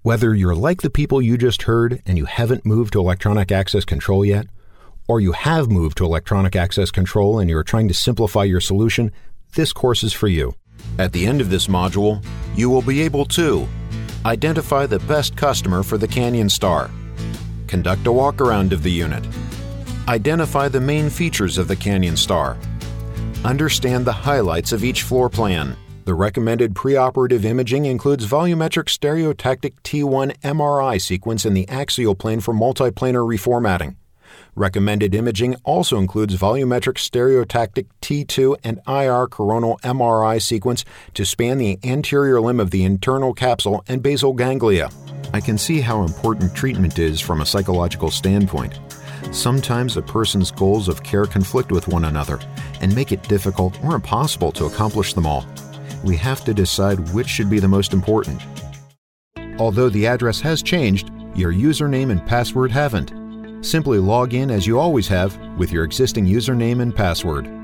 Whether you're like the people you just heard and you haven't moved to electronic access control yet, or you have moved to electronic access control and you're trying to simplify your solution, this course is for you. At the end of this module, you will be able to identify the best customer for the Canyon Star, conduct a walk-around of the unit, identify the main features of the Canyon Star, understand the highlights of each floor plan. The recommended preoperative imaging includes volumetric stereotactic T1 MRI sequence in the axial plane for multiplanar reformatting. Recommended imaging also includes volumetric stereotactic T2 and IR coronal MRI sequence to span the anterior limb of the internal capsule and basal ganglia. I can see how important treatment is from a psychological standpoint. Sometimes a person's goals of care conflict with one another and make it difficult or impossible to accomplish them all. We have to decide which should be the most important. Although the address has changed, your username and password haven't. Simply log in as you always have with your existing username and password.